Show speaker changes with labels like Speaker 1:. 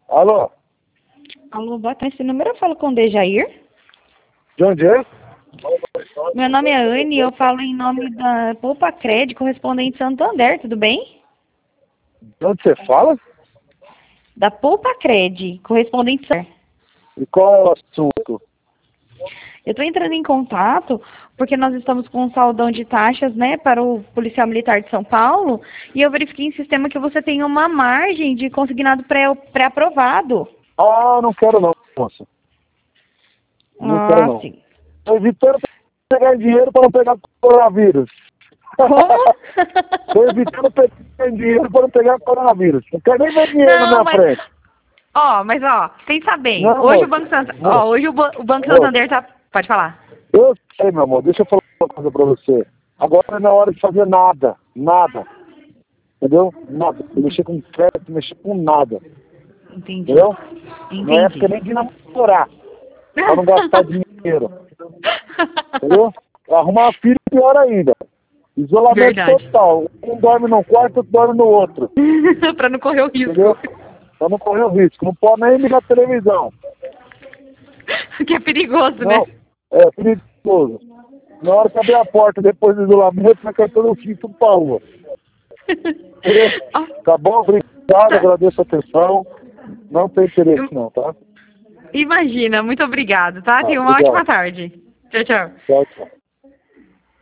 Speaker 1: Alô?
Speaker 2: Alô, boa tarde. Esse número eu falo com o Dejair.
Speaker 1: De onde é?
Speaker 2: Meu nome é Anne e eu falo em nome da Poupa Cred, correspondente Santander, tudo bem?
Speaker 1: De onde você fala?
Speaker 2: Da Poupa Cred, correspondente Santander.
Speaker 1: E qual é o assunto?
Speaker 2: Eu estou entrando em contato porque nós estamos com um saldão de taxas, né, para o policial militar de São Paulo e eu verifiquei em sistema que você tem uma margem de consignado pré-aprovado.
Speaker 1: Ah, não quero não, moça. Não quero não.
Speaker 2: Sim.
Speaker 1: Tô evitando pegar dinheiro para não pegar coronavírus.
Speaker 2: Como?
Speaker 1: Tô evitando pegar dinheiro para não pegar coronavírus. Não quero nem ver dinheiro na
Speaker 2: Não,
Speaker 1: minha
Speaker 2: mas...
Speaker 1: frente.
Speaker 2: Mas pensa bem.
Speaker 1: Não,
Speaker 2: Hoje
Speaker 1: moça.
Speaker 2: o Banco Santander...
Speaker 1: Moça.
Speaker 2: hoje o Banco
Speaker 1: Moça.
Speaker 2: Santander tá... Pode falar.
Speaker 1: Eu sei, meu amor. Deixa eu falar uma coisa pra você. Agora não é hora de fazer nada. Nada. Entendeu? Nada. Mexer com crédito, mexer com nada.
Speaker 2: Entendi.
Speaker 1: Entendeu? Não é época
Speaker 2: Entendi.
Speaker 1: nem de namorar. Pra não gastar dinheiro. Entendeu? Arrumar filho pior ainda. Isolamento
Speaker 2: Verdade.
Speaker 1: total. Um dorme num quarto, outro dorme no outro.
Speaker 2: Pra não correr o risco.
Speaker 1: Entendeu? Pra não correr o risco. Não pode nem ligar a televisão.
Speaker 2: Que é perigoso,
Speaker 1: Não.
Speaker 2: né?
Speaker 1: É perigoso. Na hora que abrir a porta depois do isolamento, vai cair todo o fim tudo pra rua. Entendeu?
Speaker 2: Ó,
Speaker 1: Tá bom? Obrigado,
Speaker 2: tá.
Speaker 1: agradeço a atenção. Não tem interesse não, tá?
Speaker 2: Imagina, muito obrigado, tá?
Speaker 1: Ah,
Speaker 2: Tenha uma ótima
Speaker 1: obrigado.
Speaker 2: tarde. Tchau, tchau.
Speaker 1: Tchau, tchau.